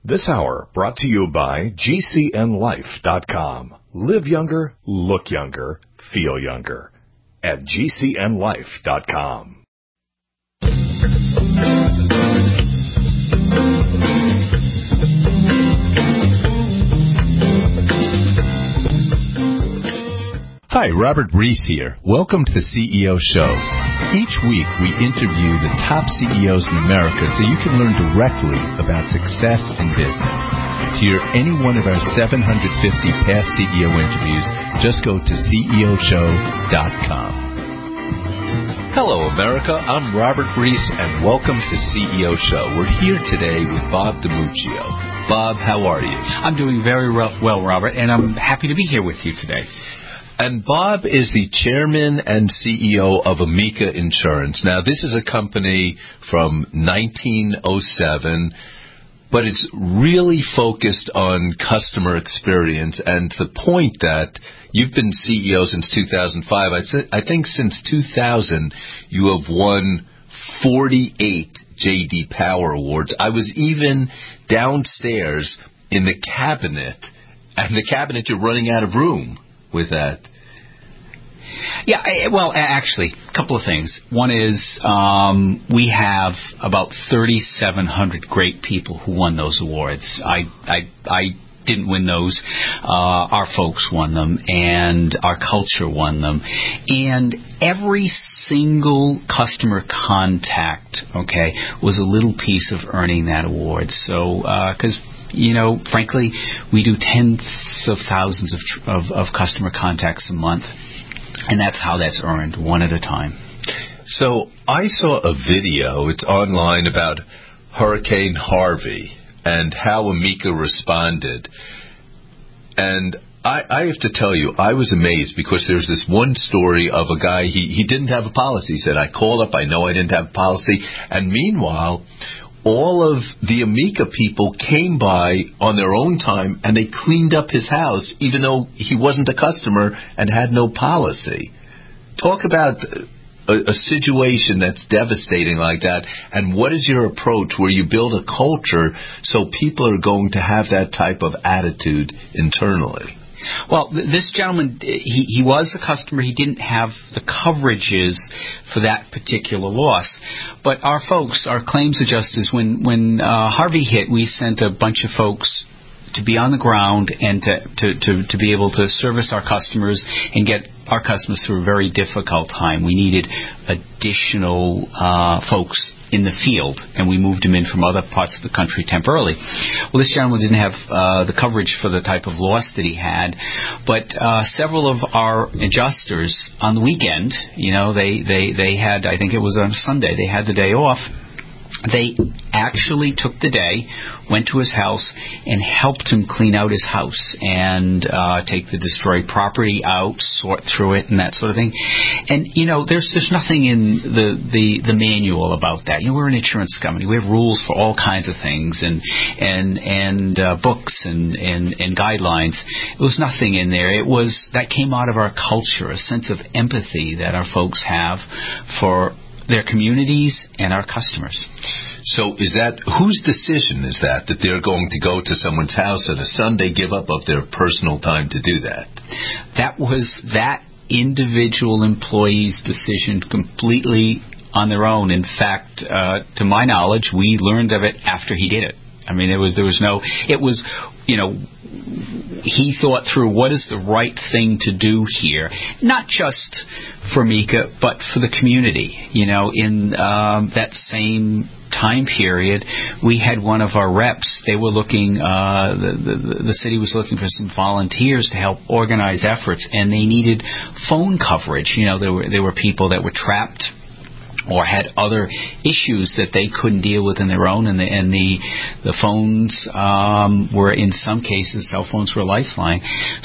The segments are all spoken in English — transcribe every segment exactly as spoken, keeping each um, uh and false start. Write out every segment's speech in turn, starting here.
This hour brought to you by G C N life dot com. Live younger, look younger, feel younger at G C N life dot com. Hi, Robert Reese here. Welcome to the C E O Show. Each week we interview the top C E Os in America so you can learn directly about success in business. To hear any one of our seven hundred fifty past C E O interviews, just go to C E O show dot com. Hello, America. I'm Robert Reese, and welcome to C E O Show. We're here today with Bob DiMuccio. Bob, how are you? I'm doing very well, Robert, and I'm happy to be here with you today. And Bob is the chairman and C E O of Amica Insurance. Now, this is a company from nineteen oh seven, but it's really focused on customer experience, and to the point that you've been C E O since two thousand five. I, I think since two thousand, you have won forty-eight J D Power Awards. I was even downstairs in the cabinet, and the cabinet, you're running out of room with that. Yeah, well, actually, a couple of things. One is um, we have about thirty-seven hundred great people who won those awards. I, I, I didn't win those. Uh, our folks won them, and our culture won them. And every single customer contact, okay, was a little piece of earning that award. So, because... Uh, You know, frankly, we do tens of thousands of, of of customer contacts a month, and that's how that's earned, one at a time. So I saw a video, it's online, about Hurricane Harvey and how Amica responded. And I, I have to tell you, I was amazed because there's this one story of a guy, he, he didn't have a policy. He said, I called up, I know I didn't have a policy. And meanwhile, all of the Amica people came by on their own time, and they cleaned up his house, even though he wasn't a customer and had no policy. Talk about a, a situation that's devastating like that, and what is your approach where you build a culture so people are going to have that type of attitude internally? Well, this gentleman, he, he was a customer. He didn't have the coverages for that particular loss. But our folks, our claims adjusters, when, when uh, Harvey hit, we sent a bunch of folks to be on the ground and to, to, to, to be able to service our customers and get our customers through a very difficult time. We needed additional uh, folks in the field, and we moved them in from other parts of the country temporarily. Well, this gentleman didn't have uh, the coverage for the type of loss that he had, but uh, several of our adjusters on the weekend, you know, they, they, they had, I think it was on Sunday, they had the day off. They actually took the day, went to his house, and helped him clean out his house and uh, take the destroyed property out, sort through it, and that sort of thing. And, you know, there's there's nothing in the, the, the manual about that. You know, we're an insurance company. We have rules for all kinds of things and and and uh, books and, and, and guidelines. There was nothing in there. It was, that came out of our culture, a sense of empathy that our folks have for their communities and our customers. So is that, whose decision is that, that they're going to go to someone's house on a Sunday, give up of their personal time to do that? That was that individual employee's decision completely on their own. In fact, uh, to my knowledge, we learned of it after he did it. I mean, it was, there was no, it was, you know, he thought through what is the right thing to do here, not just for Amica, but for the community. You know, in um, that same time period, we had one of our reps. They were looking, uh, the, the, the city was looking for some volunteers to help organize efforts, and they needed phone coverage. You know, there were there were people that were trapped or had other issues that they couldn't deal with in their own, and the and the the phones um, were, in some cases, cell phones were a lifeline.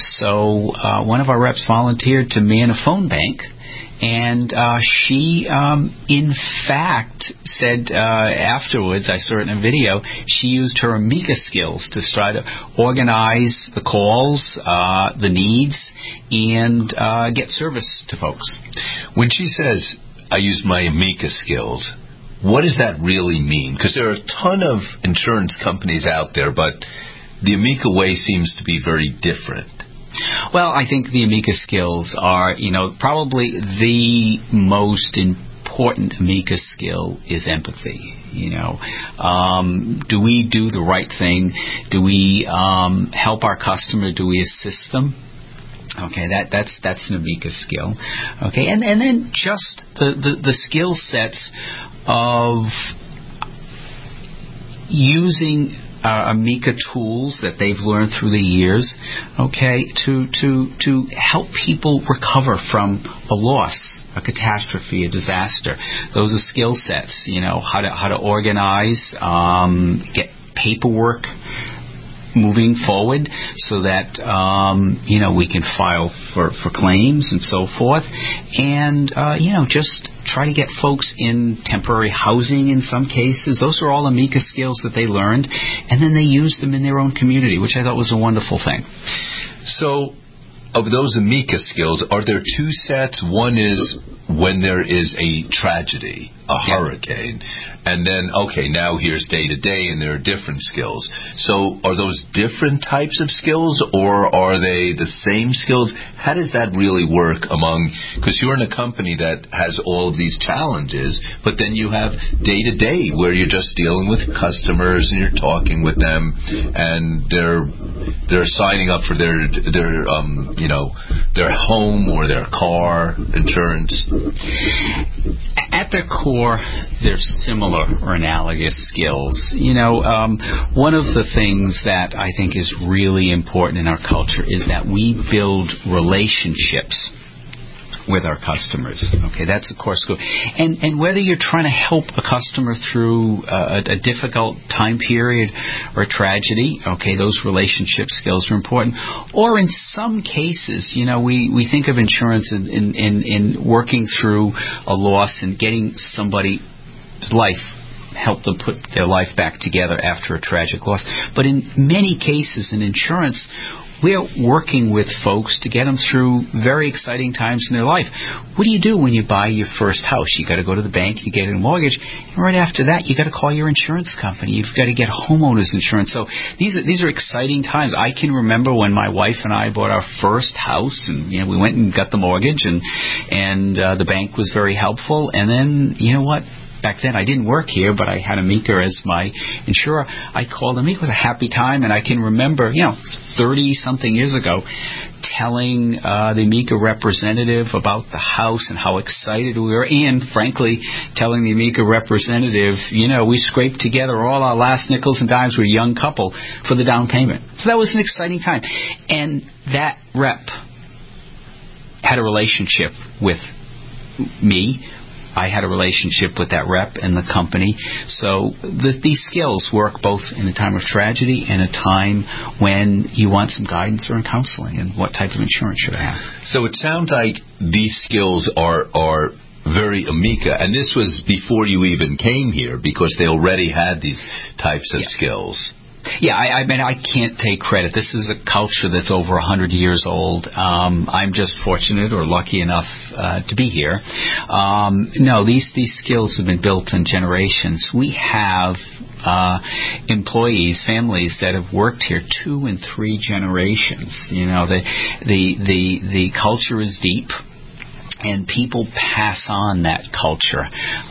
So uh, one of our reps volunteered to man a phone bank, and uh, she, um, in fact, said uh, afterwards, I saw it in a video, she used her Amica skills to try to organize the calls, uh, the needs, and uh, get service to folks. When she says, I use my Amica skills, what does that really mean? Because there are a ton of insurance companies out there, but the Amica way seems to be very different. Well, I think the Amica skills are, you know, probably the most important Amica skill is empathy. You know, um, do we do the right thing? Do we um, help our customer? Do we assist them? Okay, that that's that's an Amica skill. Okay, and and then just the the, the skill sets of using Uh, Amica tools that they've learned through the years, okay, to to to help people recover from a loss, a catastrophe, a disaster. Those are skill sets, you know, how to how to organize, um, get paperwork moving forward so that um, you know we can file for, for claims and so forth, and uh, you know just try to get folks in temporary housing in some cases. Those are all Amica skills that they learned, and then they used them in their own community, which I thought was a wonderful thing. So, of those Amica skills, are there two sets? One is when there is a tragedy, a yeah. hurricane, and then, okay, now here's day-to-day, and there are different skills. So are those different types of skills, or are they the same skills? How does that really work among, because you're in a company that has all of these challenges, but then you have day-to-day where you're just dealing with customers and you're talking with them, and they're they're signing up for their, their um, you know, their home or their car insurance. At their core, they're similar or analogous skills. You know, um, one of the things that I think is really important in our culture is that we build relationships with our customers. Okay, that's of course good. And and whether you're trying to help a customer through a, a difficult time period or a tragedy, okay, those relationship skills are important. Or in some cases, you know, we, we think of insurance in, in, in, in working through a loss and getting somebody's life, help them put their life back together after a tragic loss. But in many cases in insurance, we're working with folks to get them through very exciting times in their life. What do you do when you buy your first house? You got to go to the bank, you get a mortgage, and right after that, you got to call your insurance company. You've got to get homeowners insurance. So these are these are exciting times. I can remember when my wife and I bought our first house, and you know we went and got the mortgage, and and uh, the bank was very helpful. And then you know what? Back then, I didn't work here, but I had Amica as my insurer. I called Amica. It was a happy time, and I can remember, you know, thirty-something years ago, telling uh, the Amica representative about the house and how excited we were, and, frankly, telling the Amica representative, you know, we scraped together all our last nickels and dimes. We're a young couple for the down payment. So that was an exciting time. And that rep had a relationship with me. I had a relationship with that rep and the company. So the, these skills work both in a time of tragedy and a time when you want some guidance or counseling and what type of insurance should I have. So it sounds like these skills are are very Amica, and this was before you even came here because they already had these types of yeah. skills. Yeah, I, I mean, I can't take credit. This is a culture that's over one hundred years old. Um, I'm just fortunate or lucky enough uh, to be here. Um, no, these, these skills have been built in generations. We have uh, employees, families that have worked here two and three generations. You know, the the the, the culture is deep. And people pass on that culture,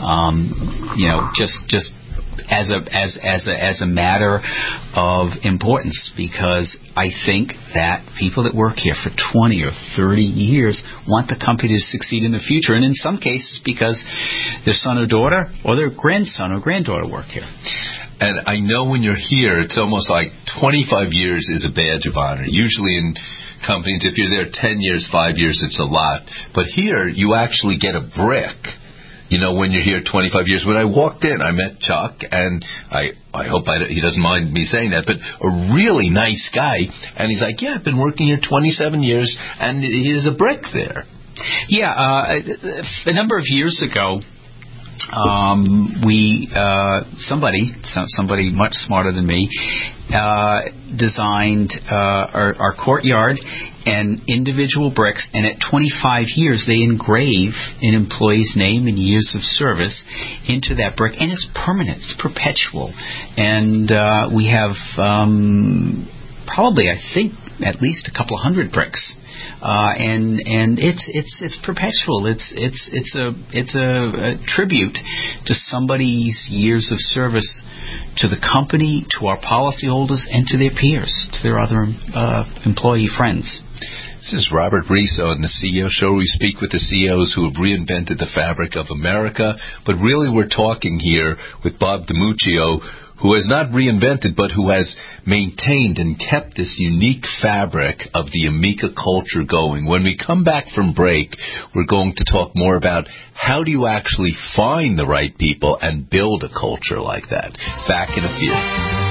um, you know, just just as a as as a as a matter of importance, because I think that people that work here for twenty or thirty years want the company to succeed in the future, and in some cases because their son or daughter or their grandson or granddaughter work here. And I know when you're here, it's almost like twenty-five years is a badge of honor. Usually in companies, if you're there ten years, five years, it's a lot. But here, you actually get a brick. You know, when you're here twenty-five years. When I walked in, I met Chuck, and I I hope I, he doesn't mind me saying that, but a really nice guy. And he's like, yeah, I've been working here twenty-seven years, and here's a brick there. Yeah, uh, a number of years ago, um, we uh, somebody somebody much smarter than me uh, designed uh, our, our courtyard and individual bricks, and at twenty-five years they engrave an employee's name and years of service into that brick, and it's permanent, it's perpetual. And uh, we have um, probably, I think, at least a couple of hundred bricks. Uh, and and it's it's it's perpetual. It's it's it's a it's a, a tribute to somebody's years of service to the company, to our policyholders, and to their peers, to their other uh, employee friends. This is Robert Reese on the C E O Show. We speak with the C E Os who have reinvented the fabric of America. But really we're talking here with Bob DiMuccio, who has not reinvented, but who has maintained and kept this unique fabric of the Amica culture going. When we come back from break, we're going to talk more about how do you actually find the right people and build a culture like that. Back in a few.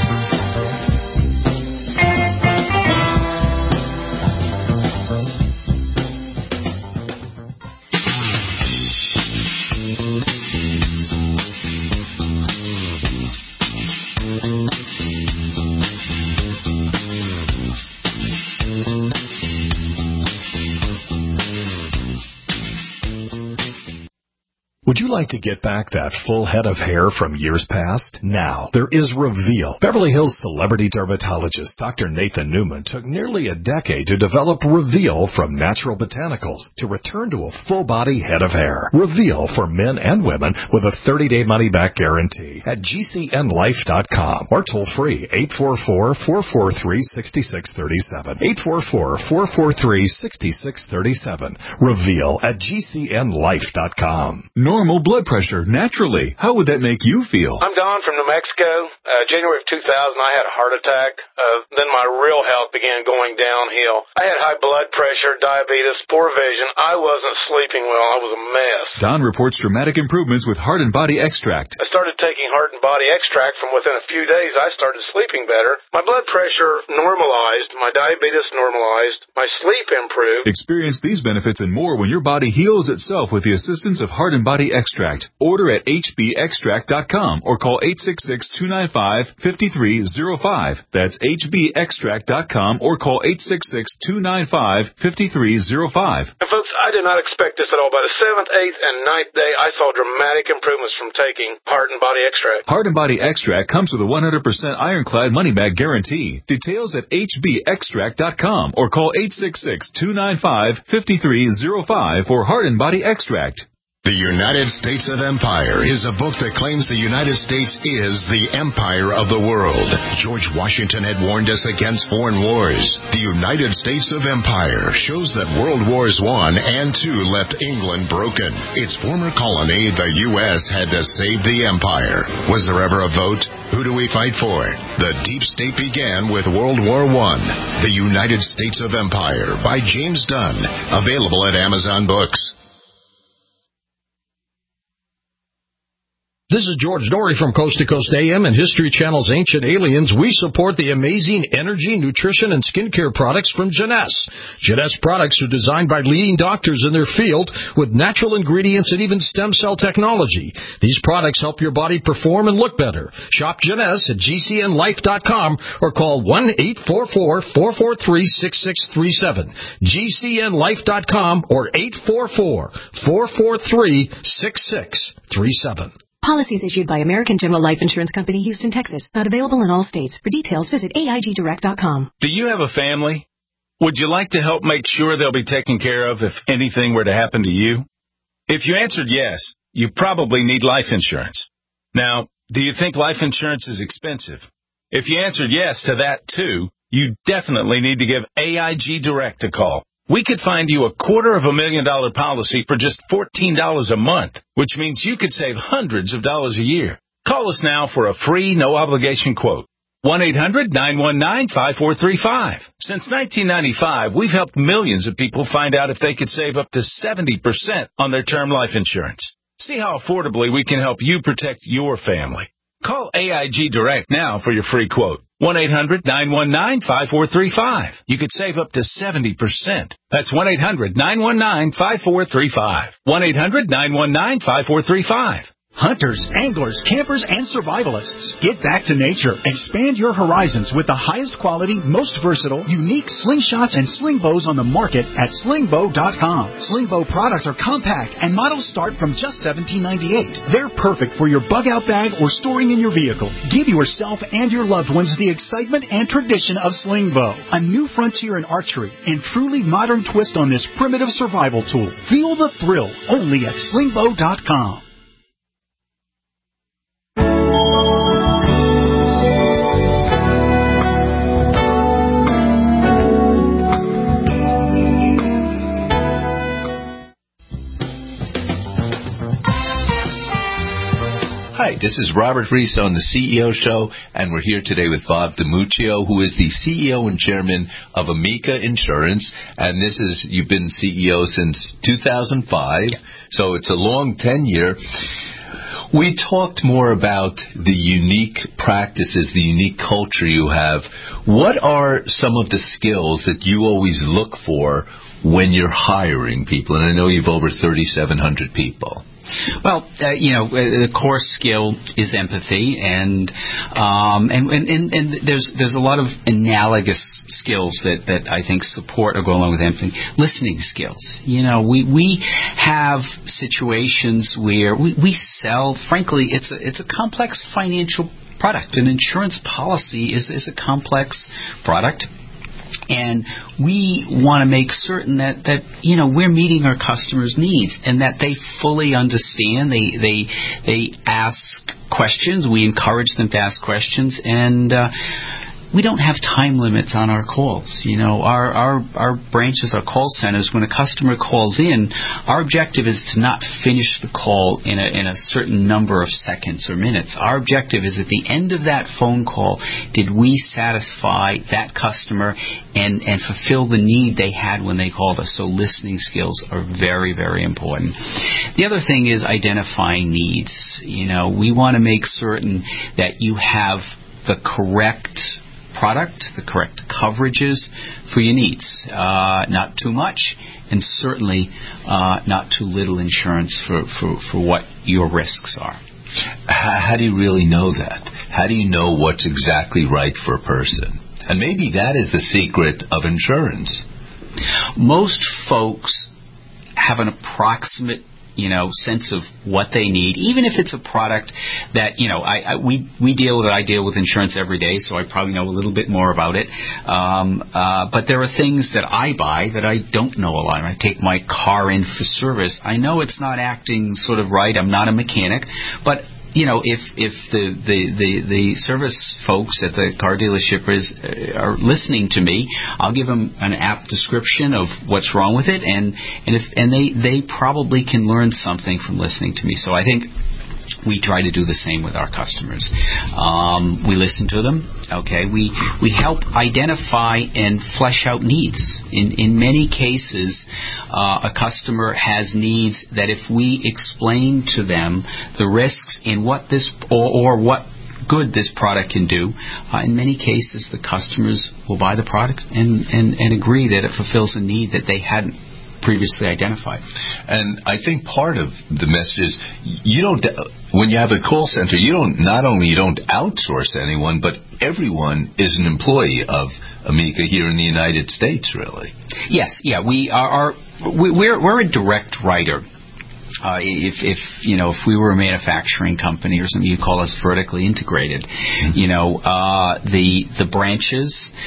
Would you like to get back that full head of hair from years past? Now, there is Reveal. Beverly Hills celebrity dermatologist Doctor Nathan Newman took nearly a decade to develop Reveal from natural botanicals to return to a full-body head of hair. Reveal for men and women with a thirty-day money-back guarantee at G C N life dot com or toll-free eight four four, four four three, six six three seven. eight four four, four four three, six six three seven. Reveal at G C N life dot com. Normal blood pressure, naturally. How would that make you feel? I'm Don from New Mexico. Uh, January of two thousand, I had a heart attack. Uh, then my real health began going downhill. I had high blood pressure, diabetes, poor vision. I wasn't sleeping well. I was a mess. Don reports dramatic improvements with Heart and Body Extract. I started taking Heart and Body Extract. From within a few days, I started sleeping better. My blood pressure normalized. My diabetes normalized. My sleep improved. Experience these benefits and more when your body heals itself with the assistance of Heart and Body Extract. Order at H B extract dot com or call eight six six, two nine five, five three zero five. That's H B extract dot com or call eight six six, two nine five, five three zero five. And folks, I did not expect this at all. By the seventh, eighth, and ninth day, I saw dramatic improvements from taking Heart and Body Extract. Heart and Body Extract comes with a one hundred percent ironclad money-back guarantee. Details at H B extract dot com or call eight six six, two nine five, five three zero five for Heart and Body Extract. The United States of Empire is a book that claims the United States is the empire of the world. George Washington had warned us against foreign wars. The United States of Empire shows that World Wars One and Two left England broken. Its former colony, the U S, had to save the empire. Was there ever a vote? Who do we fight for? The deep state began with World War One. The United States of Empire by James Dunn. Available at Amazon Books. This is George Dory from Coast to Coast A M and History Channel's Ancient Aliens. We support the amazing energy, nutrition, and skincare products from Jeunesse. Jeunesse products are designed by leading doctors in their field with natural ingredients and even stem cell technology. These products help your body perform and look better. Shop Jeunesse at G C N life dot com or call one eight four four, four four three, six six three seven. G C N life dot com or eight four four, four four three, six six three seven. Policies issued by American General Life Insurance Company, Houston, Texas. Not available in all states. For details, visit A I G direct dot com. Do you have a family? Would you like to help make sure they'll be taken care of if anything were to happen to you? If you answered yes, you probably need life insurance. Now, do you think life insurance is expensive? If you answered yes to that too, you definitely need to give A I G Direct a call. We could find you a quarter of a million dollar policy for just fourteen dollars a month, which means you could save hundreds of dollars a year. Call us now for a free, no-obligation quote. one eight hundred, nine one nine, five four three five. Since nineteen ninety-five, we've helped millions of people find out if they could save up to seventy percent on their term life insurance. See how affordably we can help you protect your family. Call A I G Direct now for your free quote. one eight hundred, nine one nine, five four three five. You could save up to seventy percent. That's one eight hundred, nine one nine, five four three five. one eight hundred, nine one nine, five four three five. Hunters, anglers, campers, and survivalists, get back to nature. Expand your horizons with the highest quality, most versatile, unique slingshots and sling bows on the market at sling bow dot com. Sling bow products are compact and models start from just seventeen ninety-eight. They're perfect for your bug out bag or storing in your vehicle. Give yourself and your loved ones the excitement and tradition of sling bow, a new frontier in archery and truly modern twist on this primitive survival tool. Feel the thrill only at sling bow dot com. Hi, this is Robert Reese on the C E O Show, and we're here today with Bob DiMuccio, who is the C E O and Chairman of Amica Insurance. And this is, you've been C E O since two thousand five, so it's a long tenure. We talked more about the unique practices, the unique culture you have. What are some of the skills that you always look for when you're hiring people? And I know you've over thirty-seven hundred people. Well, uh, you know, the core skill is empathy, and um, and, and, and and there's there's a lot of analogous skills that, that I think support or go along with empathy. Listening skills. You know, we we have situations where we, we sell. Frankly, it's a it's a complex financial product. An insurance policy is is a complex product. And we want to make certain that, that, you know, we're meeting our customers' needs and that they fully understand. They they they ask questions. We encourage them to ask questions. And uh, we don't have time limits on our calls. You know, our, our, our branches, our call centers, when a customer calls in, our objective is to not finish the call in a, in a certain number of seconds or minutes. Our objective is at the end of that phone call, did we satisfy that customer and, and fulfill the need they had when they called us? So listening skills are very, very important. The other thing is identifying needs. You know, we want to make certain that you have the correct product, the correct coverages for your needs. Uh, not too much, and certainly uh, not too little insurance for, for, for what your risks are. How, how do you really know that? How do you know what's exactly right for a person? And maybe that is the secret of insurance. Most folks have an approximate you know, sense of what they need, even if it's a product that, you know, I, I we we deal with it. I deal with insurance every day, so I probably know a little bit more about it. Um, uh, but there are things that I buy that I don't know a lot. I take my car in for service. I know it's not acting sort of right. I'm not a mechanic, but you know, if if the, the, the, the service folks at the car dealership is uh, are listening to me, I'll give them an apt description of what's wrong with it, and and if and they, they probably can learn something from listening to me. So I think we try to do the same with our customers. Um, we listen to them. Okay, we we help identify and flesh out needs. In in many cases, uh, a customer has needs that if we explain to them the risks in what this or, or what good this product can do, uh, in many cases the customers will buy the product and, and, and agree that it fulfills a need that they hadn't previously identified. And I think part of the message is you don't, when you have a call center, you don't, not only you don't outsource anyone, but everyone is an employee of Amica here in the United States, really. Yes, yeah, we are, are we, we're, we're a direct writer. Uh, if, if you know, if we were a manufacturing company or something, you call us vertically integrated. Mm-hmm. You know, uh, the the branches,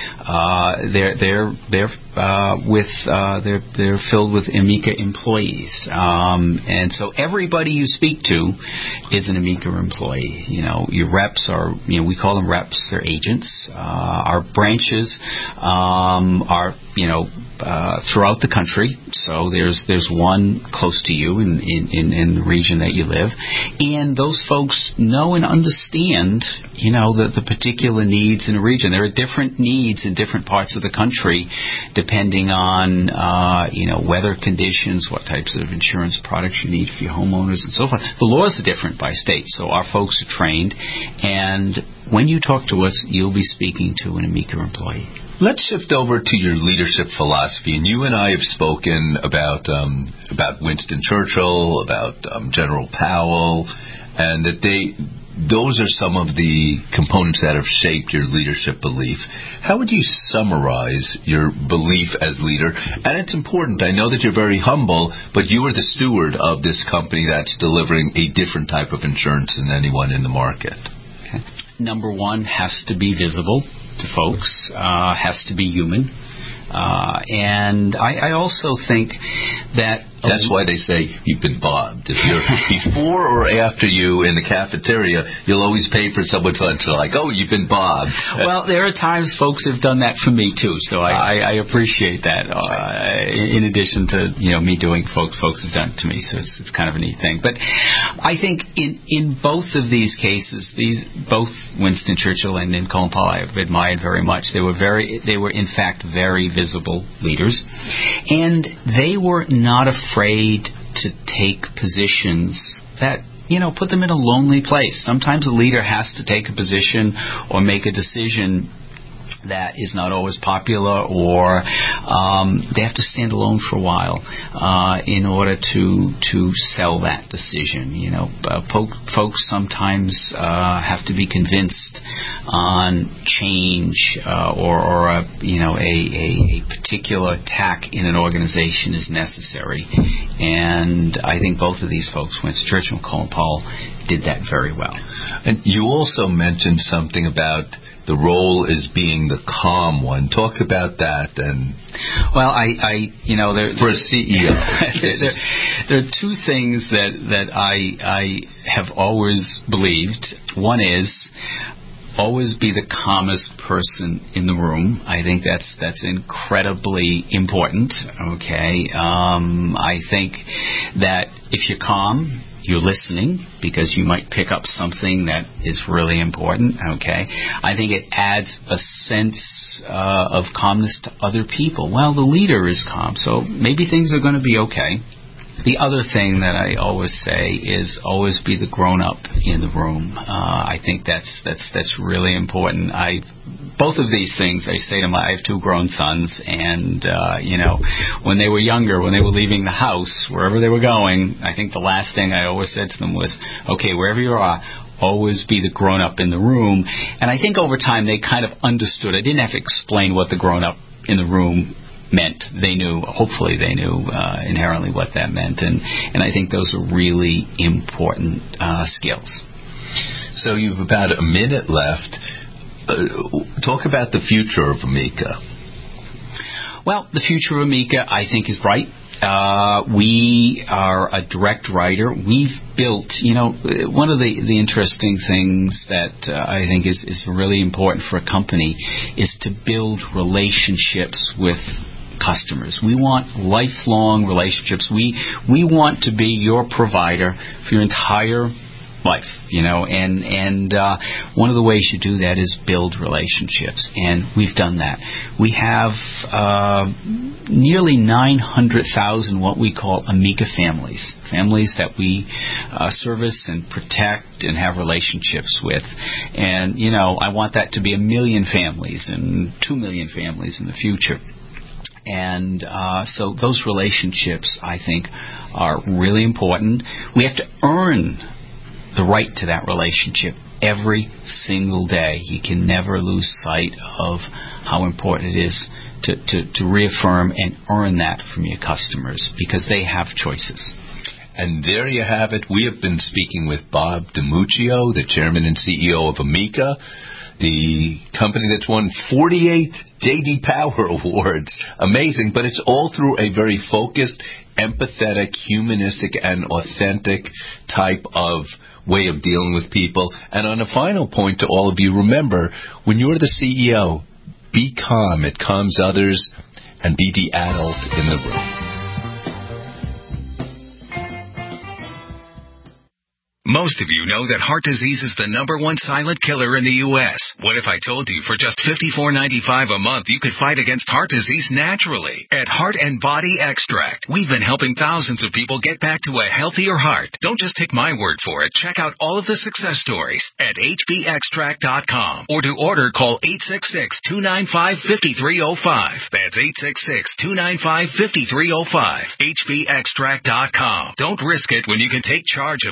uh, they're they're they're uh, with uh, they're they're filled with Amica employees, um, and so everybody you speak to is an Amica employee. You know, your reps are, you know, we call them reps. They're agents. Uh, our branches um, are, you know, uh, throughout the country. So there's there's one close to you in, in, in, in the region that you live. And those folks know and understand, you know, the, the particular needs in a region. There are different needs in different parts of the country depending on, uh, you know, weather conditions, what types of insurance products you need for your homeowners and so forth. The laws are different by state, so our folks are trained. And when you talk to us, you'll be speaking to an Amica employee. Let's shift over to your leadership philosophy. And you and I have spoken about um, about Winston Churchill, about um, General Powell, and that they, those are some of the components that have shaped your leadership belief. How would you summarize your belief as leader? And it's important. I know that you're very humble, but you are the steward of this company that's delivering a different type of insurance than anyone in the market. Okay. Number one, has to be visible to folks, uh, has to be human. Uh, and I, I also think that... That's why they say you've been bobbed. If you're before or after you in the cafeteria, you'll always pay for someone's lunch. They're like, oh, you've been bobbed. Well, there are times folks have done that for me, too, so I, I, I appreciate that. Uh, in addition to, you know, me doing folks, folks have done it to me, so it's, it's kind of a neat thing. But I think in, in both of these cases, these both Winston Churchill and in Colin Powell, I've admired very much. They were very, they were in fact very visible leaders, and they were not afraid afraid to take positions that, you know, put them in a lonely place. Sometimes a leader has to take a position or make a decision that is not always popular, or um, they have to stand alone for a while uh, in order to to sell that decision. You know, uh, po- folks sometimes uh, have to be convinced on change uh, or, or a, you know a, a, a particular tack in an organization is necessary, and I think both of these folks, Winston Churchill and Colin Powell, did that very well. And you also mentioned something about the role is being the calm one. Talk about that. And well, I, I you know, there, for a C E O, there, there are two things that that I I have always believed. One is always be the calmest person in the room. I think that's that's incredibly important. Okay, um, I think that if you're calm, you're listening, because you might pick up something that is really important, okay? I think it adds a sense uh, of calmness to other people. Well, the leader is calm, so maybe things are going to be okay. The other thing that I always say is always be the grown-up in the room. Uh, I think that's that's that's really important. I both of these things I say to my I have two grown sons, and uh, you know, when they were younger, when they were leaving the house, wherever they were going, I think the last thing I always said to them was, okay, wherever you are, always be the grown-up in the room. And I think over time they kind of understood. I didn't have to explain what the grown-up in the room meant. They knew, hopefully they knew uh, inherently what that meant, and, and I think those are really important uh, skills. So you've about a minute left. Uh, talk about the future of Amica. Well, the future of Amica, I think, is bright. Uh, we are a direct writer. We've built, you know, one of the, the interesting things that uh, I think is, is really important for a company is to build relationships with customers. We want lifelong relationships. We we want to be your provider for your entire life, you know, and and uh, one of the ways you do that is build relationships, and we've done that. We have uh, nearly nine hundred thousand what we call Amica families, families that we uh, service and protect and have relationships with, and you know, I want that to be a million families and two million families in the future. And uh, so those relationships, I think, are really important. We have to earn the right to that relationship every single day. You can never lose sight of how important it is to, to, to reaffirm and earn that from your customers, because they have choices. And there you have it. We have been speaking with Bob DiMuccio, the chairman and C E O of Amica, the company that's won forty-eight J D Power Awards. Amazing, but it's all through a very focused, empathetic, humanistic, and authentic type of way of dealing with people. And on a final point to all of you, remember, when you're the C E O, be calm. It calms others, and be the adult in the room. Most of you know that heart disease is the number one silent killer in the U S What if I told you for just fifty-four ninety-five a month you could fight against heart disease naturally? At Heart and Body Extract, we've been helping thousands of people get back to a healthier heart. Don't just take my word for it. Check out all of the success stories at H B extract dot com, or to order, call eight six six, two nine five, five three zero five. That's eight six six, two nine five, five three zero five. H B extract dot com. Don't risk it when you can take charge of it.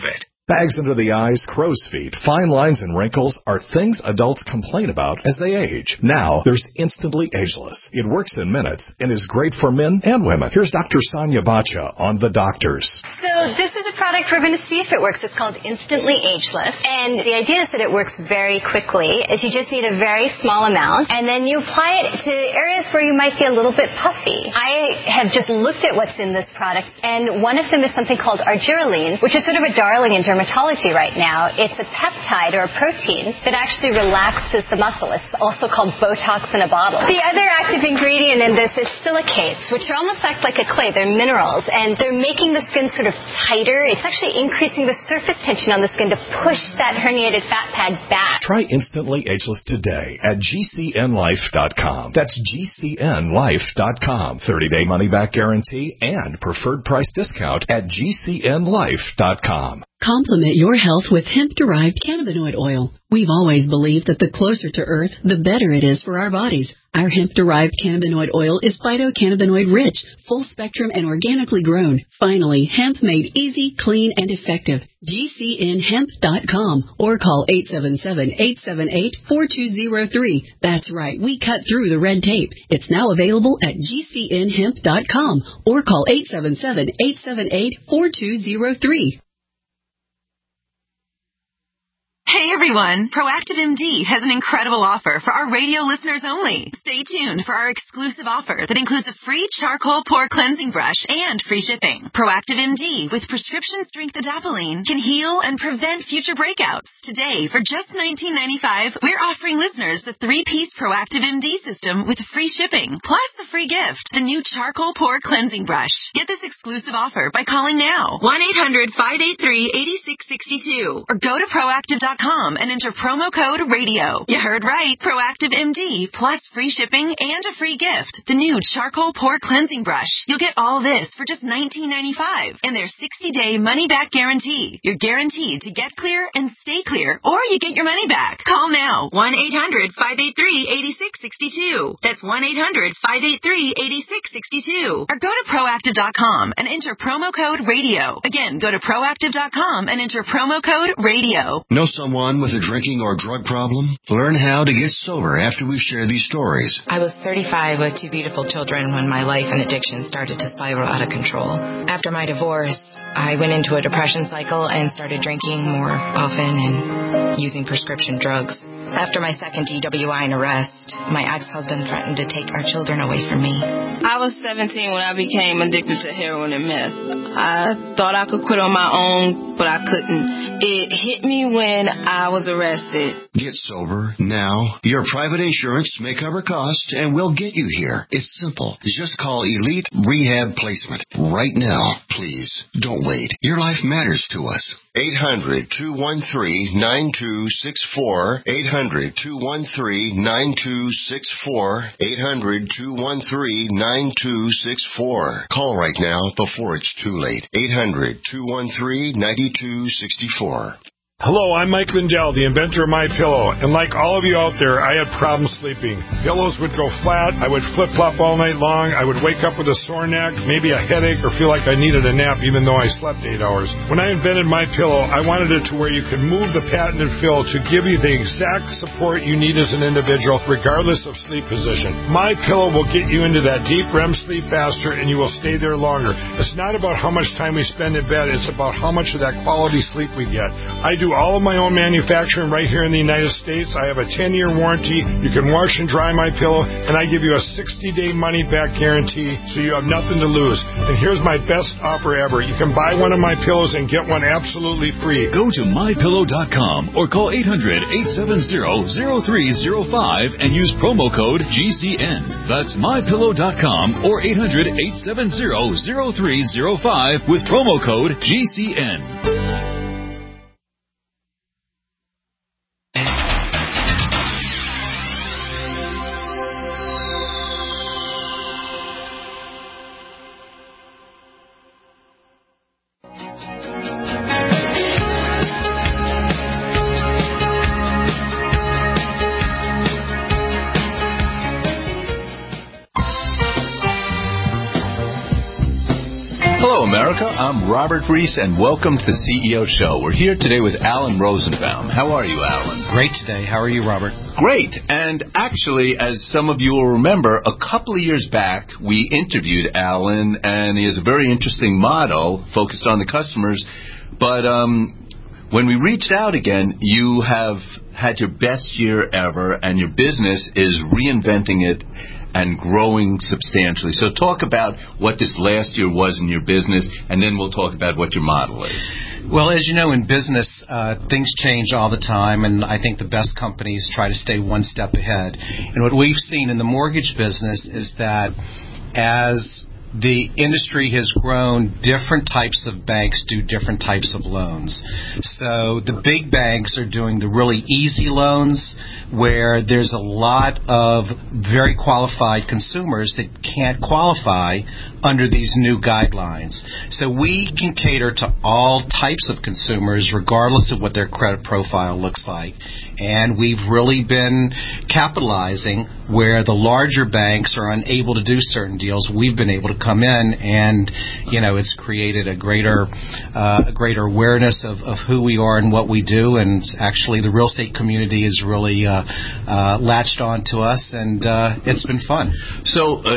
Bags under the eyes, crow's feet, fine lines, and wrinkles are things adults complain about as they age. Now, there's Instantly Ageless. It works in minutes and is great for men and women. Here's Doctor Sonia Bacha on The Doctors. So this is a product we're going to see if it works. It's called Instantly Ageless. And the idea is that it works very quickly, is you just need a very small amount, and then you apply it to areas where you might be a little bit puffy. I have just looked at what's in this product, and one of them is something called argireline, which is sort of a darling in dermatology right now. It's a peptide or a protein that actually relaxes the muscle. It's also called Botox in a bottle. The other active ingredient in this is silicates, which are almost act like a clay. They're minerals, and they're making the skin sort of tighter. It's actually increasing the surface tension on the skin to push that herniated fat pad back. Try Instantly Ageless today at G C N life dot com. That's G C N life dot com. thirty-day money-back guarantee and preferred price discount at G C N life dot com. Complement your health with hemp-derived cannabinoid oil. We've always believed that the closer to Earth, the better it is for our bodies. Our hemp-derived cannabinoid oil is phytocannabinoid rich, full-spectrum, and organically grown. Finally, hemp made easy, clean, and effective. G C N hemp dot com or call eight seven seven, eight seven eight, four two zero three. That's right, we cut through the red tape. It's now available at G C N hemp dot com or call eight seven seven, eight seven eight, four two zero three. Hey everyone, Proactive M D has an incredible offer for our radio listeners only. Stay tuned for our exclusive offer that includes a free charcoal pore cleansing brush and free shipping. Proactive M D with prescription strength adapalene can heal and prevent future breakouts. Today, for just nineteen ninety-five dollars, we're offering listeners the three-piece Proactive M D system with free shipping, plus a free gift, the new charcoal pore cleansing brush. Get this exclusive offer by calling now, one eight hundred, five eight three, eight six six two, or go to proactive dot com and enter promo code radio. You heard right. Proactive M D plus free shipping and a free gift. The new charcoal pore cleansing brush. You'll get all this for just nineteen ninety-five dollars and their sixty-day money-back guarantee. You're guaranteed to get clear and stay clear, or you get your money back. Call now. one eight hundred, five eight three, eight six six two. That's one eight hundred, five eight three, eight six six two. Or go to proactive dot com and enter promo code radio. Again, go to proactive dot com and enter promo code radio. Know someone with a drinking or drug problem? Learn how to get sober after we share these stories. I was thirty-five with two beautiful children when my life and addiction started to spiral out of control. After my divorce, I went into a depression cycle and started drinking more often and using prescription drugs. After my second D W I and arrest, my ex-husband threatened to take our children away from me. I was seventeen when I became addicted to heroin and meth. I thought I could quit on my own, but I couldn't. It hit me when I was arrested. Get sober now. Your private insurance may cover costs and we'll get you here. It's simple. Just call Elite Rehab Placement right now, please. Don't wait. Your life matters to us. eight hundred, two one three, nine two six four. eight hundred, two one three, nine two six four. eight hundred, two one three, nine two six four. Call right now before it's too late. eight hundred, two one three, nine two six four. Hello, I'm Mike Lindell, the inventor of MyPillow, and like all of you out there, I had problems sleeping. Pillows would go flat, I would flip-flop all night long, I would wake up with a sore neck, maybe a headache, or feel like I needed a nap even though I slept eight hours. When I invented MyPillow, I wanted it to where you can move the patented fill to give you the exact support you need as an individual, regardless of sleep position. MyPillow will get you into that deep R E M sleep faster, and you will stay there longer. It's not about how much time we spend in bed, it's about how much of that quality sleep we get. I do all of my own manufacturing right here in the United States. I have a ten-year warranty. You can wash and dry my pillow, and I give you a sixty-day money-back guarantee, so you have nothing to lose. And here's my best offer ever. You can buy one of my pillows and get one absolutely free. Go to my pillow dot com or call eight hundred, eight seven zero, zero three zero five and use promo code G C N. That's my pillow dot com or eight hundred, eight seven zero, zero three zero five with promo code G C N. Hello, Hello, America. I'm Robert Reese, and welcome to the C E O Show. We're here today with Alan Rosenbaum. How are you, Alan? Great today. How are you, Robert? Great. And actually, as some of you will remember, a couple of years back, we interviewed Alan, and he has a very interesting model focused on the customers. But um, when we reached out again, you have had your best year ever, and your business is reinventing it and growing substantially. So talk about what this last year was in your business, and then we'll talk about what your model is. Well, as you know, in business, uh, things change all the time, and I think the best companies try to stay one step ahead. And what we've seen in the mortgage business is that as the industry has grown, different types of banks do different types of loans. So the big banks are doing the really easy loans where there's a lot of very qualified consumers that can't qualify under these new guidelines. So we can cater to all types of consumers regardless of what their credit profile looks like. And we've really been capitalizing where the larger banks are unable to do certain deals. We've been able to come in, and you know, it's created a greater uh, a greater awareness of, of who we are and what we do. And actually, the real estate community has really uh, uh, latched on to us, and uh, it's been fun. So uh,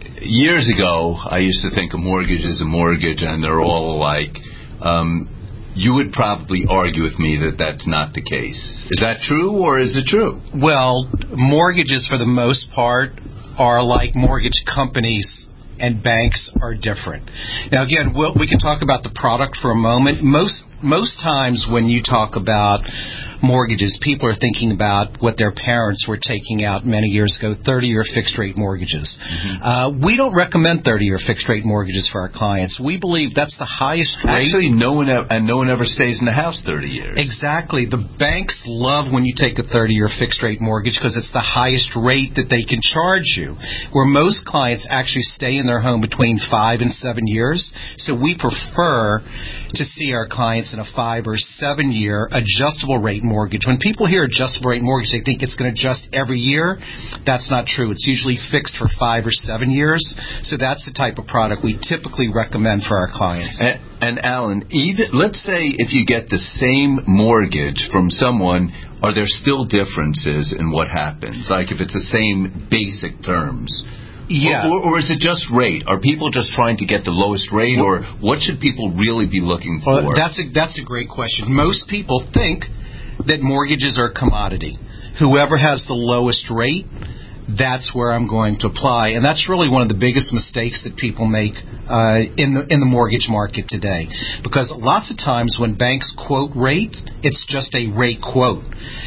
years ago, I used to think a mortgage is a mortgage, and they're all alike. Um, You would probably argue with me that that's not the case. Is that true, or is it true? Well, mortgages, for the most part, are like mortgage companies, and banks are different. Now, again, we'll, we can talk about the product for a moment. Most most times when you talk about mortgages, people are thinking about what their parents were taking out many years ago, thirty-year fixed-rate mortgages. Mm-hmm. Uh, we don't recommend thirty-year fixed-rate mortgages for our clients. We believe that's the highest rate. Actually, no one ever, and no one ever stays in the house thirty years. Exactly. The banks love when you take a thirty-year fixed-rate mortgage because it's the highest rate that they can charge you, where most clients actually stay in their home between five and seven years. So we prefer to see our clients in a five or seven year adjustable rate mortgage. When people hear adjustable rate mortgage, they think it's going to adjust every year. That's not true. It's usually fixed for five or seven years. So that's the type of product we typically recommend for our clients. And, and Alan, even let's say if you get the same mortgage from someone, are there still differences in what happens? Like if it's the same basic terms? Yeah. Or, or is it just rate? Are people just trying to get the lowest rate, or what should people really be looking for? Well, that's a, that's a great question. Most people think that mortgages are a commodity. Whoever has the lowest rate, that's where I'm going to apply. And that's really one of the biggest mistakes that people make uh, in the in the mortgage market today. Because lots of times when banks quote rate, it's just a rate quote.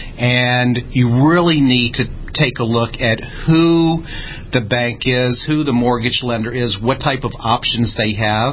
And you really need to take a look at who the bank is, who the mortgage lender is, what type of options they have,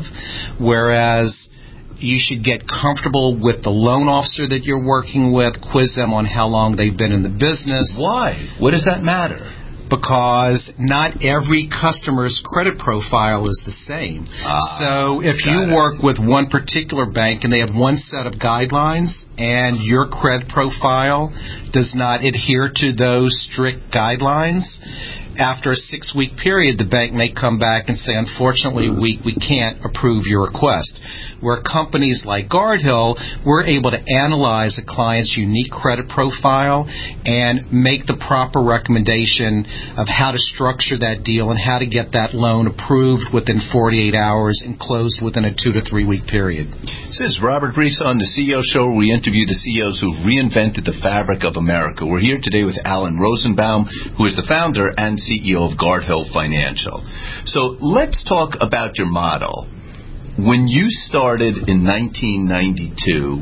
whereas you should get comfortable with the loan officer that you're working with, quiz them on how long they've been in the business. Why? What does that matter? Because not every customer's credit profile is the same. Ah, so if you work with one particular bank and they have one set of guidelines and your credit profile does not adhere to those strict guidelines, after a six-week period, the bank may come back and say, unfortunately, we, we can't approve your request. Where companies like Guardhill, we're able to analyze a client's unique credit profile and make the proper recommendation of how to structure that deal and how to get that loan approved within forty-eight hours and closed within a two to three week period. This is Robert Reese on the C E O Show, where we interview the C E Os who've reinvented the fabric of America. We're here today with Alan Rosenbaum, who is the founder and C E O of Guardhill Financial. So let's talk about your model. When you started in nineteen ninety-two,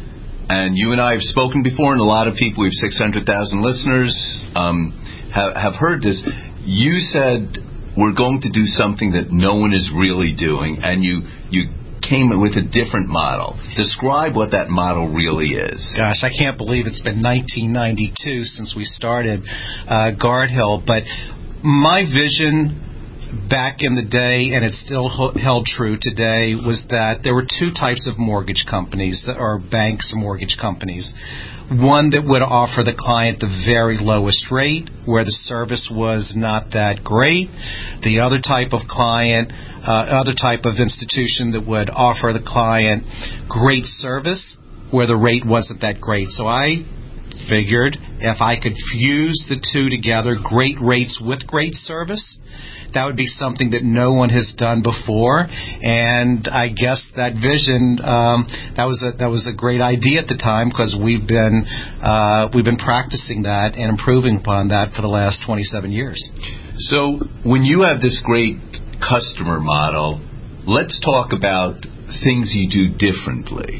and you and I have spoken before, and a lot of people, we have six hundred thousand listeners, um, have, have heard this, you said, we're going to do something that no one is really doing, and you, you came with a different model. Describe what that model really is. Gosh, I can't believe it's been nineteen ninety-two since we started uh, Guardhill, but my vision back in the day, and it's still held true today, was that there were two types of mortgage companies, or banks or mortgage companies. One that would offer the client the very lowest rate, where the service was not that great. The other type of client, uh, other type of institution that would offer the client great service, where the rate wasn't that great. So I figured if I could fuse the two together, great rates with great service, that would be something that no one has done before, and I guess that vision um, that was a that was a great idea at the time, because we've been uh, we've been practicing that and improving upon that for the last twenty-seven years. So when you have this great customer model, let's talk about things you do differently.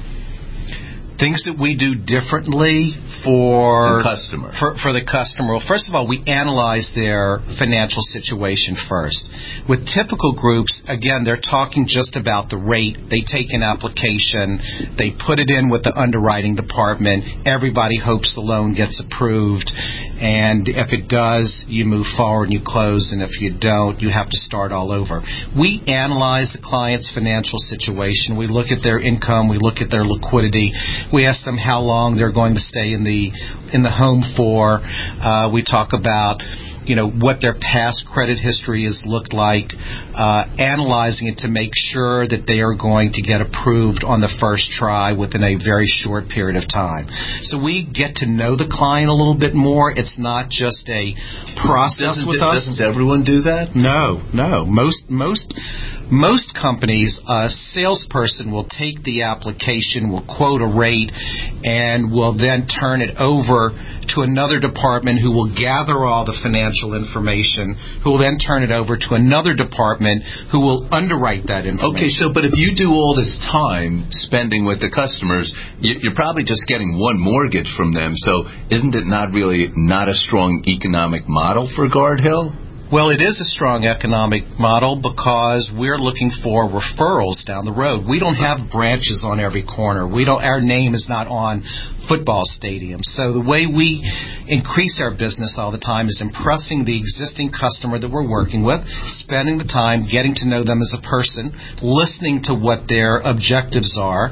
Things that we do differently for the customer. For, for the customer. Well, first of all, we analyze their financial situation first. With typical groups, again, they're talking just about the rate. They take an application, they put it in with the underwriting department. Everybody hopes the loan gets approved, and if it does, you move forward and you close, and if you don't, you have to start all over. We analyze the client's financial situation. We look at their income. We look at their liquidity. We ask them how long they're going to stay in the in the home for. Uh, we talk about, you know, what their past credit history has looked like, uh, analyzing it to make sure that they are going to get approved on the first try within a very short period of time. So we get to know the client a little bit more. It's not just a process doesn't with it, us. Doesn't everyone do that? No, no. Most most most companies, a salesperson will take the application, will quote a rate, and will then turn it over to another department who will gather all the financial information, who will then turn it over to another department who will underwrite that information. Okay, so but if you do all this time spending with the customers, you're probably just getting one mortgage from them, so isn't it not really not a strong economic model for Guard Hill? Well, it is a strong economic model because we're looking for referrals down the road. We don't have branches on every corner. We don't. Our name is not on football stadiums. So the way we increase our business all the time is impressing the existing customer that we're working with, spending the time getting to know them as a person, listening to what their objectives are,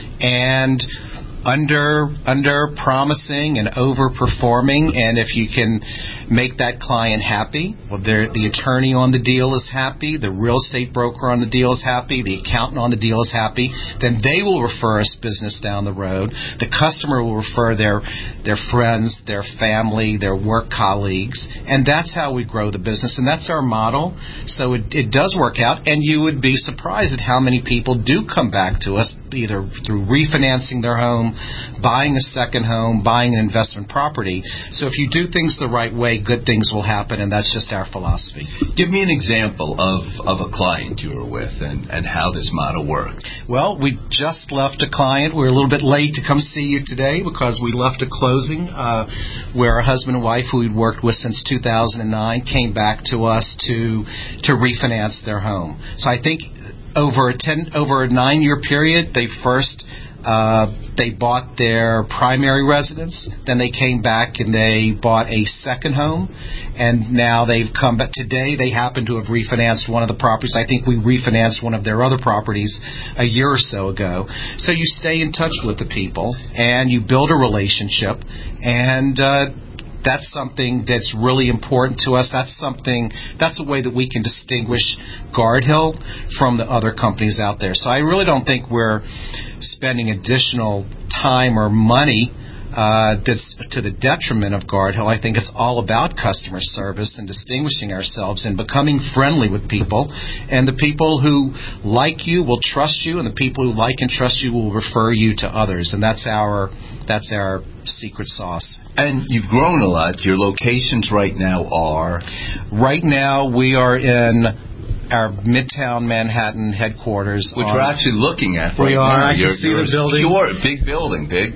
and under under promising and overperforming. And if you can make that client happy, well, the attorney on the deal is happy, the real estate broker on the deal is happy, the accountant on the deal is happy, then they will refer us business down the road. The customer will refer their their friends, their family, their work colleagues, and that's how we grow the business, and that's our model. So it, it does work out, and you would be surprised at how many people do come back to us, either through refinancing their home, buying a second home, buying an investment property. So if you do things the right way, good things will happen, and that's just our philosophy. Give me an example of, of a client you were with and, and how this model worked. Well, we just left a client. We were a little bit late to come see you today because we left a closing uh, where a husband and wife who we'd worked with since two thousand nine came back to us to to refinance their home. So I think over a ten over a nine year period, they first Uh, they bought their primary residence, then they came back and they bought a second home, and now they've come back. Today they happen to have refinanced one of the properties. I think we refinanced one of their other properties a year or so ago. So you stay in touch with the people, and you build a relationship, and uh, that's something that's really important to us. That's something, that's a way that we can distinguish Guard Hill from the other companies out there. So I really don't think we're spending additional time or money uh, that's to the detriment of Guard Hill. I think it's all about customer service and distinguishing ourselves and becoming friendly with people. And the people who like you will trust you, and the people who like and trust you will refer you to others. And that's our that's our secret sauce. And you've grown a lot. Your locations right now are? Right now we are in our Midtown Manhattan headquarters. Which we're actually looking at right we are. now. I can see the building. Secure, big building, big.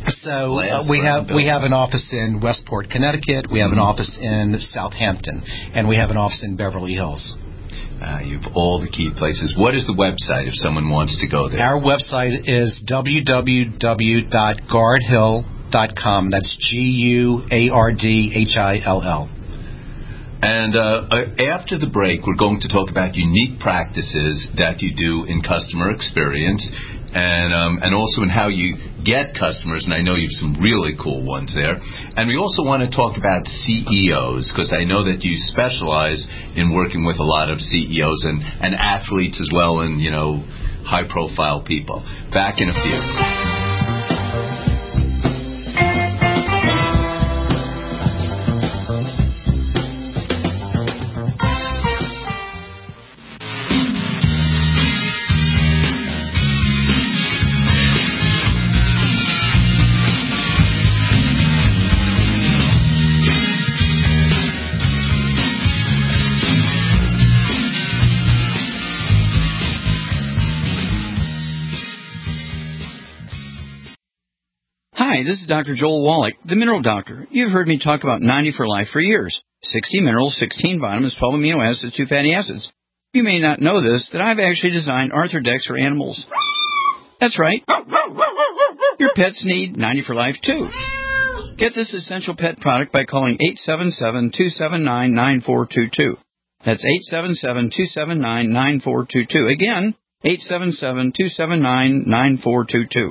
So uh, we have we have an office in Westport, Connecticut. We have mm-hmm. an office in Southampton, and we have an office in Beverly Hills. Uh, you have all the key places. What is the website if someone wants to go there? Our website is w w w dot guard hill dot com. That's G U A R D H I L L. And uh, after the break, we're going to talk about unique practices that you do in customer experience, and um, and also in how you get customers, and I know you have some really cool ones there. And we also want to talk about C E Os, because I know that you specialize in working with a lot of C E Os and, and athletes as well, and, you know, high-profile people. Back in a few. Hi, this is Doctor Joel Wallach, the Mineral Doctor. You've heard me talk about ninety for Life for years. sixty minerals, sixteen vitamins, twelve amino acids, two fatty acids. You may not know this, that I've actually designed Arthrodex for animals. That's right. Your pets need ninety for Life, too. Get this essential pet product by calling eight seven seven, two seven nine, nine four two two. That's eight seven seven, two seven nine, nine four two two. Again, eight seven seven, two seven nine, nine four two two.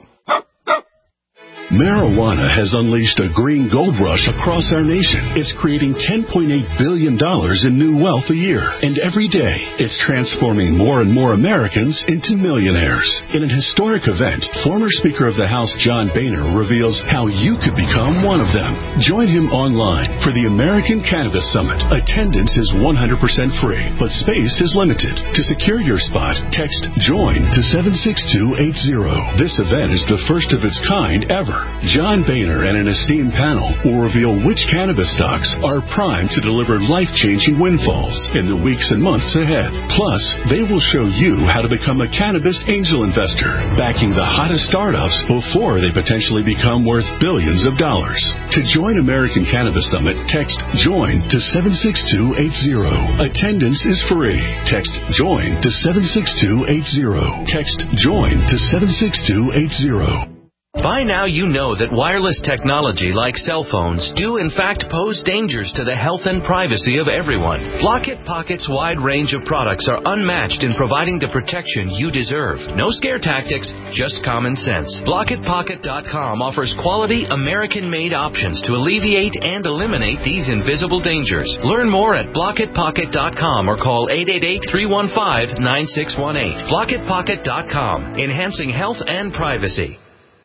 Marijuana has unleashed a green gold rush across our nation. It's creating ten point eight billion dollars in new wealth a year. And every day, it's transforming more and more Americans into millionaires. In an historic event, former Speaker of the House John Boehner reveals how you could become one of them. Join him online for the American Cannabis Summit. Attendance is one hundred percent free, but space is limited. To secure your spot, text JOIN to seven six two eight zero. This event is the first of its kind ever. John Boehner and an esteemed panel will reveal which cannabis stocks are primed to deliver life-changing windfalls in the weeks and months ahead. Plus, they will show you how to become a cannabis angel investor, backing the hottest startups before they potentially become worth billions of dollars. To join American Cannabis Summit, text JOIN to seven six two eight zero. Attendance is free. Text JOIN to seven six two eight zero. Text JOIN to seven six two eight zero. By now you know that wireless technology like cell phones do in fact pose dangers to the health and privacy of everyone. Blockit Pocket's wide range of products are unmatched in providing the protection you deserve. No scare tactics, just common sense. Blockit Pocket dot com offers quality American-made options to alleviate and eliminate these invisible dangers. Learn more at Blockit Pocket dot com or call eight eight eight, three one five, nine six one eight. Blockit Pocket dot com, enhancing health and privacy.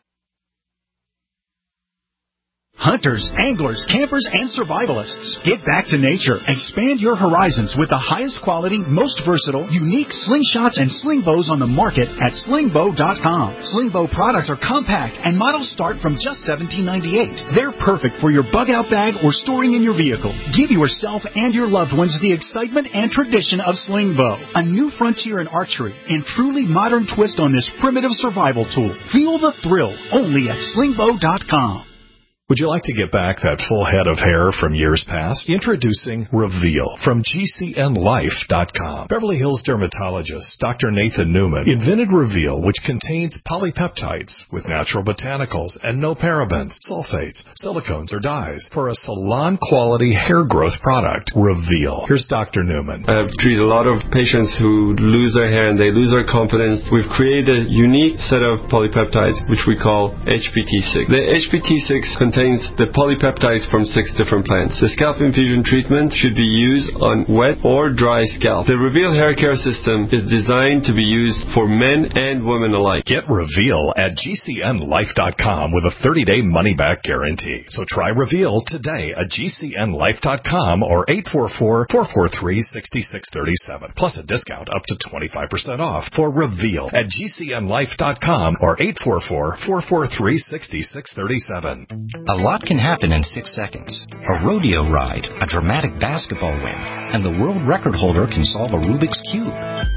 Hunters, anglers, campers, and survivalists. Get back to nature. Expand your horizons with the highest quality, most versatile, unique slingshots and sling bows on the market at sling bow dot com. Sling bow products are compact and models start from just seventeen ninety-eight. They're perfect for your bug out bag or storing in your vehicle. Give yourself and your loved ones the excitement and tradition of sling bow. A new frontier in archery and truly modern twist on this primitive survival tool. Feel the thrill only at sling bow dot com. Would you like to get back that full head of hair from years past? Introducing Reveal from G C N life dot com. Beverly Hills dermatologist Doctor Nathan Newman invented Reveal, which contains polypeptides with natural botanicals and no parabens, sulfates, silicones, or dyes for a salon-quality hair growth product. Reveal. Here's Doctor Newman. I've treated a lot of patients who lose their hair and they lose their confidence. We've created a unique set of polypeptides, which we call H P T six. The H P T six contains contains the polypeptides from six different plants. The scalp infusion treatment should be used on wet or dry scalp. The Reveal hair care system is designed to be used for men and women alike. Get Reveal at G C N life dot com with a thirty-day money-back guarantee. So try Reveal today at G C N life dot com or eight four four, four four three, six six three seven. Plus a discount up to twenty-five percent off for Reveal at G C N life dot com or eight four four, four four three, six six three seven. A lot can happen in six seconds. A rodeo ride, a dramatic basketball win, and the world record holder can solve a Rubik's Cube.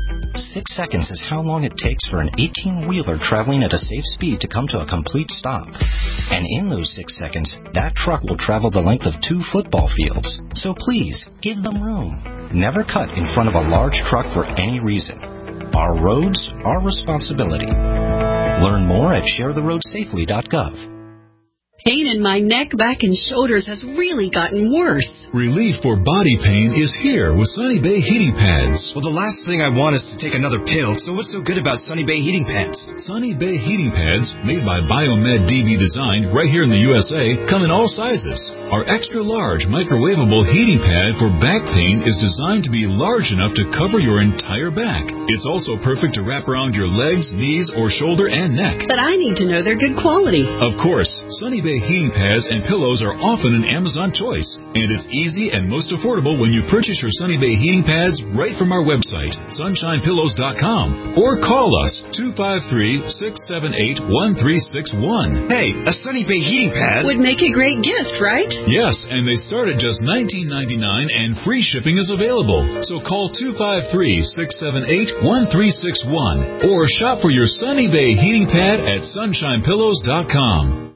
Six seconds is how long it takes for an eighteen-wheeler traveling at a safe speed to come to a complete stop. And in those six seconds, that truck will travel the length of two football fields. So please, give them room. Never cut in front of a large truck for any reason. Our roads, our responsibility. Learn more at share the road safely dot gov. Pain in my neck, back, and shoulders has really gotten worse. Relief for body pain is here with Sunny Bay heating pads. Well, the last thing I want is to take another pill, so what's so good about Sunny Bay heating pads? Sunny Bay heating pads, made by Biomed D V Design right here in the U S A, come in all sizes. Our extra large microwavable heating pad for back pain is designed to be large enough to cover your entire back. It's also perfect to wrap around your legs, knees, or shoulder and neck. But I need to know they're good quality. Of course, Sunny Bay heating pads and pillows are often an Amazon choice, and it's easy and most affordable when you purchase your Sunny Bay heating pads right from our website, sunshine pillows dot com, or call us two five three, six seven eight, one three six one. Hey, a Sunny Bay heating pad would make a great gift, right? Yes, and they start at just nineteen ninety-nine, and free shipping is available. So call two five three, six seven eight, one three six one or shop for your Sunny Bay heating pad at sunshine pillows dot com.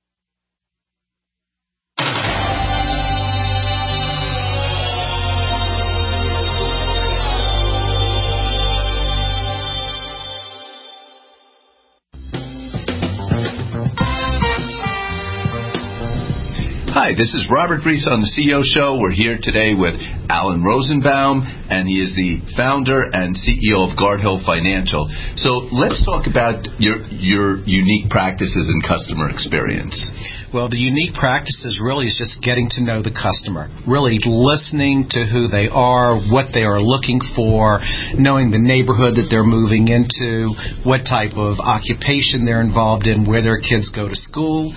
Hi, this is Robert Reese on the C E O Show. We're here today with Alan Rosenbaum, and he is the founder and C E O of Guard Hill Financial. So let's talk about your your unique practices and customer experience. Well, the unique practices really is just getting to know the customer, really listening to who they are, what they are looking for, knowing the neighborhood that they're moving into, what type of occupation they're involved in, where their kids go to school.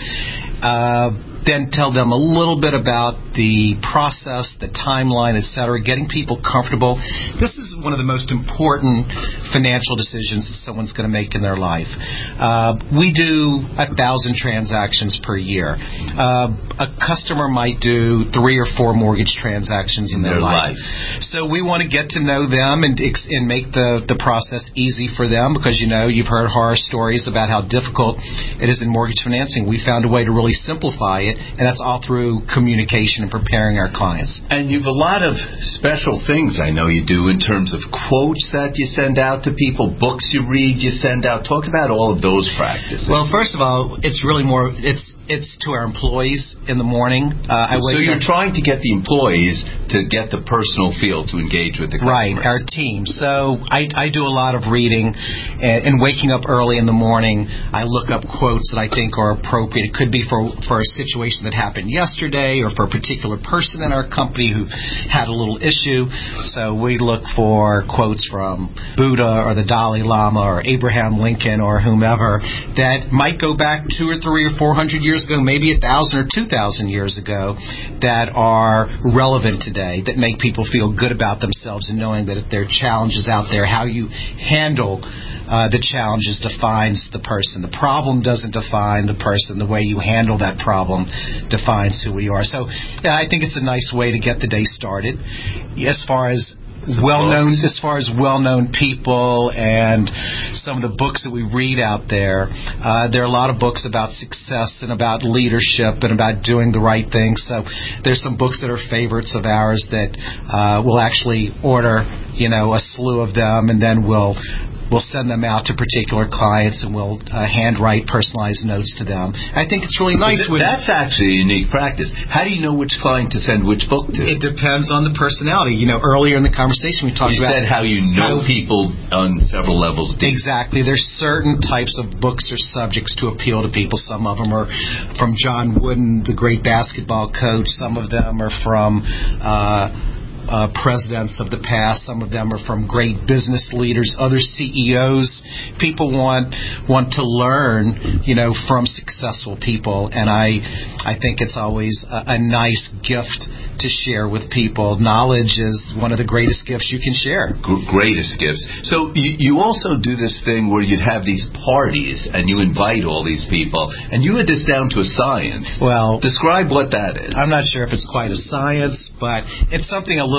Uh, then tell them a little bit about the process, the timeline, et cetera, getting people comfortable. This is one of the most important financial decisions that someone's going to make in their life. Uh, we do a thousand transactions per year. Uh, a customer might do three or four mortgage transactions in, in their, their life. life. So we want to get to know them and, and make the, the process easy for them because, you know, you've heard horror stories about how difficult it is in mortgage financing. We found a way to really simplify it, and that's all through communication and preparing our clients. And you've a lot of special things I know you do in terms of quotes that you send out to people, books you read, you send out. Talk about all of those practices. Well, first of all, it's really more, it's it's to our employees in the morning. Uh, I so you're up. trying to get the employees to get the personal feel to engage with the customers. Right, our team. So I, I do a lot of reading and, and waking up early in the morning. I look up quotes that I think are appropriate. It could be for, for a situation that happened yesterday or for a particular person in our company who had a little issue. So we look for quotes from Buddha or the Dalai Lama or Abraham Lincoln or whomever that might go back two or three or four hundred years ago, maybe a thousand or two thousand years ago, that are relevant today, that make people feel good about themselves and knowing that if there are challenges out there, how you handle Uh, the challenges defines the person. The problem doesn't define the person. The way you handle that problem defines who we are. So yeah, I think it's a nice way to get the day started. As far as well-known, as far as well-known people and some of the books that we read out there, uh, there are a lot of books about success and about leadership and about doing the right thing. So there's some books that are favorites of ours that uh, we'll actually order, you know, a slew of them, and then we'll We'll send them out to particular clients, and we'll uh, handwrite personalized notes to them. I think it's really nice. Th- that's actually a unique practice. How do you know which client to send which book to? It depends on the personality. You know, earlier in the conversation we talked you about... You said how you know how, people on several levels. Deep. Exactly. There's certain types of books or subjects to appeal to people. Some of them are from John Wooden, the great basketball coach. Some of them are from... Uh, Uh, presidents of the past. Some of them are from great business leaders, other C E Os. People want want to learn, you know, from successful people, and I I think it's always a, a nice gift to share with people. Knowledge is one of the greatest gifts you can share. G- greatest gifts. So you, you also do this thing where you'd have these parties and you invite all these people, and you had this down to a science. Well, describe what that is. I'm not sure if it's quite a science, but it's something a little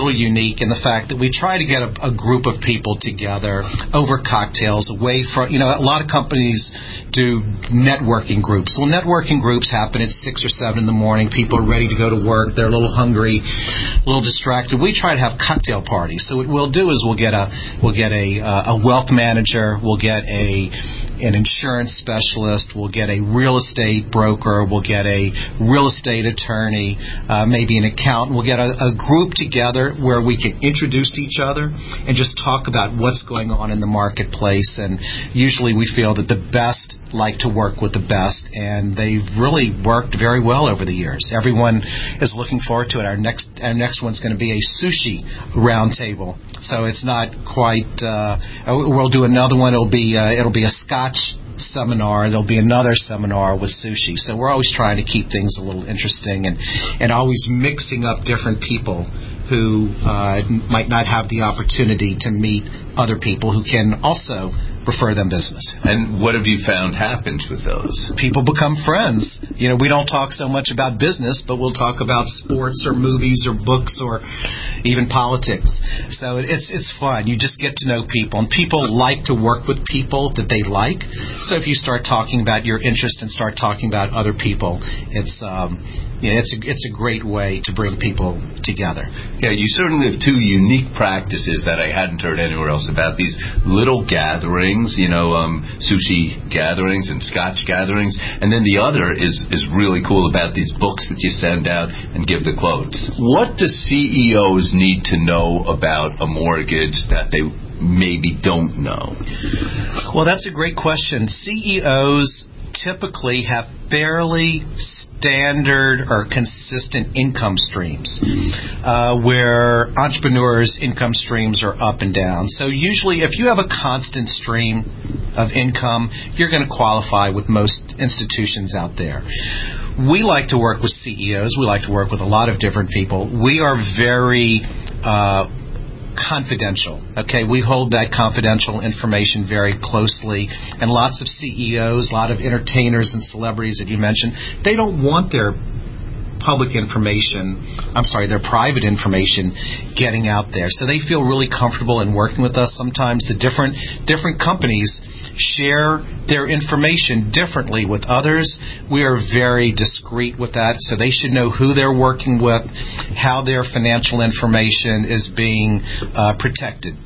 little unique in the fact that we try to get a, a group of people together over cocktails, away from, you know, a lot of companies do networking groups. Well, networking groups happen at six or seven in the morning. People are ready to go to work. They're a little hungry, a little distracted. We try to have cocktail parties. So what we'll do is we'll get a we'll get a uh, a wealth manager, we'll get a an insurance specialist, we'll get a real estate broker, we'll get a real estate attorney, uh, maybe an accountant. We'll get a, a group together where we can introduce each other and just talk about what's going on in the marketplace. And usually we feel that the best like to work with the best, and they've really worked very well over the years. Everyone is looking forward to it. Our next our next one's going to be a sushi roundtable. So it's not quite. Uh, we'll do another one. It'll be uh, it'll be a Scotch seminar. There'll be another seminar with sushi. So we're always trying to keep things a little interesting and and always mixing up different people who uh, might not have the opportunity to meet other people who can also refer them business. And what have you found happens with those? People become friends. You know, we don't talk so much about business, but we'll talk about sports or movies or books or even politics. So it's it's fun. You just get to know people, and people like to work with people that they like. So if you start talking about your interest and start talking about other people, it's um, yeah, it's a, it's a great way to bring people together. Yeah, you certainly have two unique practices that I hadn't heard anywhere else about. These little gatherings, you know, um, sushi gatherings and Scotch gatherings, and then the other is is really cool about these books that you send out and give the quotes. What do C E Os need to know about a mortgage that they maybe don't know? Well, that's a great question. C E Os typically have fairly standard or consistent income streams, uh, where entrepreneurs' income streams are up and down. So usually if you have a constant stream of income, you're going to qualify with most institutions out there. We like to work with C E Os. We like to work with a lot of different people. We are very uh, confidential. Okay, we hold that confidential information very closely, and lots of C E Os, a lot of entertainers and celebrities that you mentioned, they don't want their public information, I'm sorry, their private information getting out there. So they feel really comfortable in working with us. Sometimes the different different companies share their information differently with others. We are very discreet with that, so they should know who they're working with, how their financial information is being uh, protected.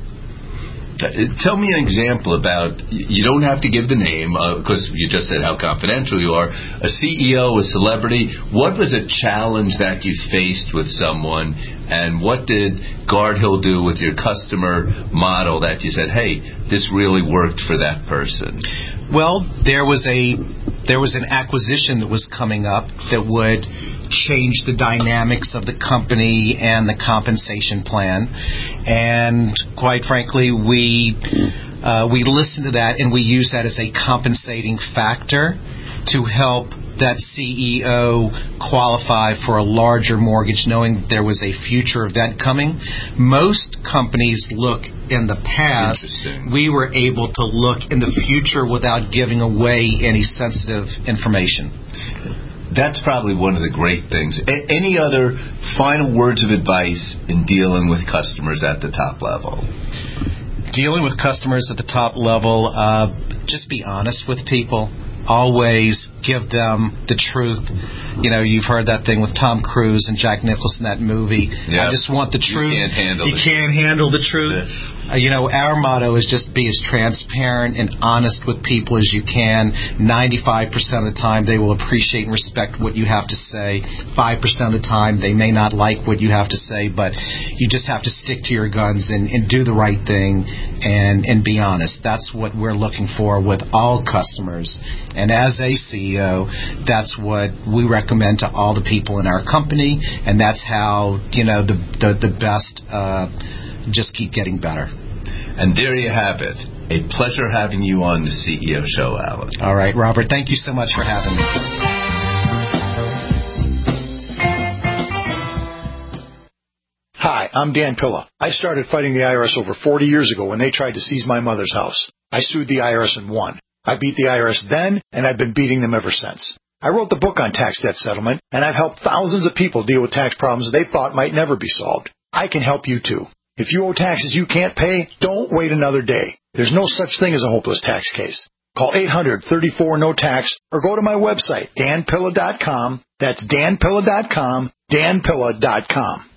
Tell me an example about, you don't have to give the name, because uh, you just said how confidential you are, a C E O, a celebrity. What was a challenge that you faced with someone, and what did Guard Hill do with your customer model that you said, hey, this really worked for that person? Well, there was a there was an acquisition that was coming up that would change the dynamics of the company and the compensation plan, and quite frankly, we uh, we listened to that and we used that as a compensating factor to help that C E O qualify for a larger mortgage, knowing that there was a future event coming. Most companies look in the past. We were able to look in the future without giving away any sensitive information. That's probably one of the great things. A- any other final words of advice in dealing with customers at the top level? Dealing with customers at the top level, uh, just be honest with people. Always give them the truth. You know, you've heard that thing with Tom Cruise and Jack Nicholson, that movie. Yep. I just want the truth. You can't handle you the can't truth. handle the truth. Yeah. Uh, you know, our motto is just be as transparent and honest with people as you can. ninety-five percent of the time, they will appreciate and respect what you have to say. five percent of the time, they may not like what you have to say, but you just have to stick to your guns and, and do the right thing and, and be honest. That's what we're looking for with all customers. And as a C E O, that's what we recommend to all the people in our company, and that's how, you know, the the, the best uh, just keep getting better. And there you have it. A pleasure having you on the C E O Show, Alan. All right, Robert. Thank you so much for having me. Hi, I'm Dan Pilla. I started fighting the I R S over forty years ago when they tried to seize my mother's house. I sued the I R S and won. I beat the I R S then, and I've been beating them ever since. I wrote the book on tax debt settlement, and I've helped thousands of people deal with tax problems they thought might never be solved. I can help you too. If you owe taxes you can't pay, don't wait another day. There's no such thing as a hopeless tax case. Call eight hundred, thirty-four, no tax or go to my website, dan pilla dot com. That's dan pilla dot com, dan pilla dot com.